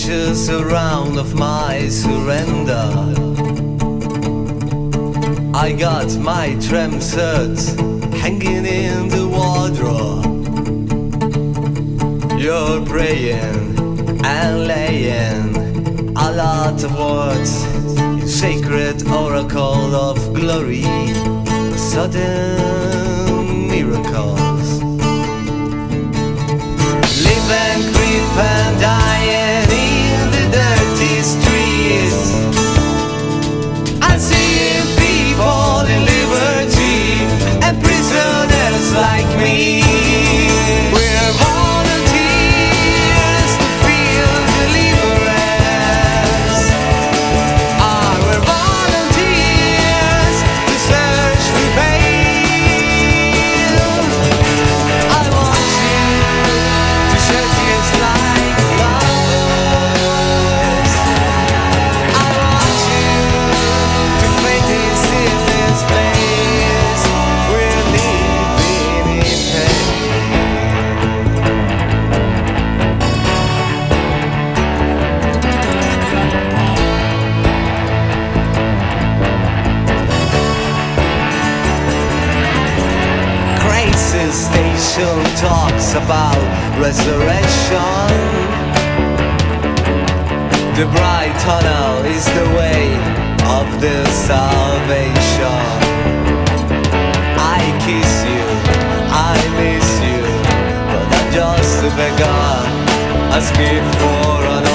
pictures around of my surrender. I got my tram shirts hanging in the wardrobe. You're praying and laying a lot of words, you sacred oracle of glory, sudden miracles. Live and creep and dying in the dirty streets, and seeing people in liberty and prisoners like me. We're volunteers to feel deliverance. We're volunteers to search the pain. I want you to shed tears like lovers. I want you to faint this in this place. We're living in pain. Crisis Station talks about resurrection. The bright tunnel is the way of the salvation. I kiss you, I miss you, but I'm just a beggar asking for an